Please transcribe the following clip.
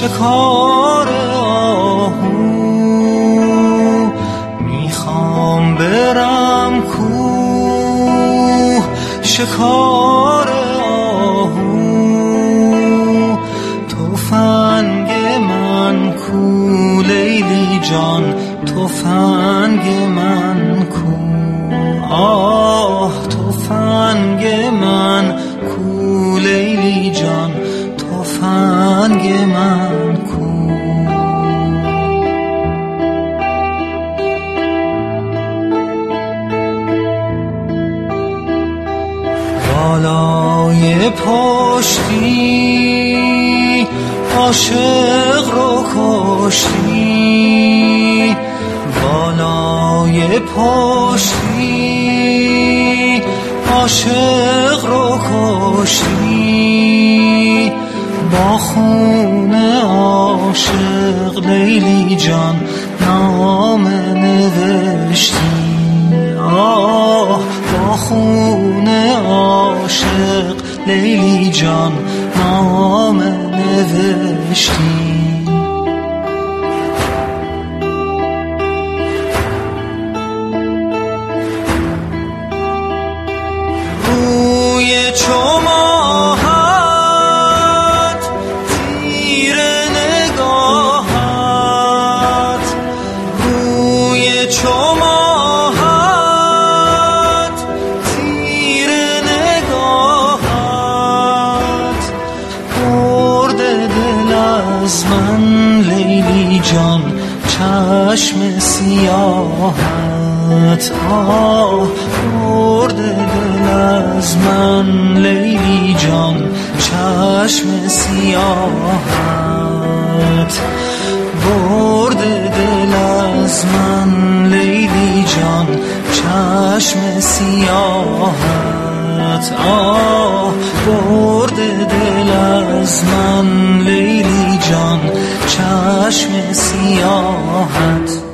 شکار آهو، میخوام برم کوه شکار آهو، تفنگ من کو لیلی جان، تفنگ من کو، آه تفنگ من کو لیلی جان، تفنگ من کو. بالای پشتی عاشق رو کشتی، بالای پشتی عاشق رو کشتی، با خون عاشق لیلی جان نام نوشتی، آه با خون عاشق لیلی جان نام نوشتی. روی چماهت تیر نگاهت، روی چماهت تیر نگاهت، برده دل از من لیلی جان چشم سیاهت، آه برده دل از من لیلی جان چشم سیاهت، برده دل از من لیلی جان چشم سیاهت، آه برده دل از من لیلی جان چشم سیاهت.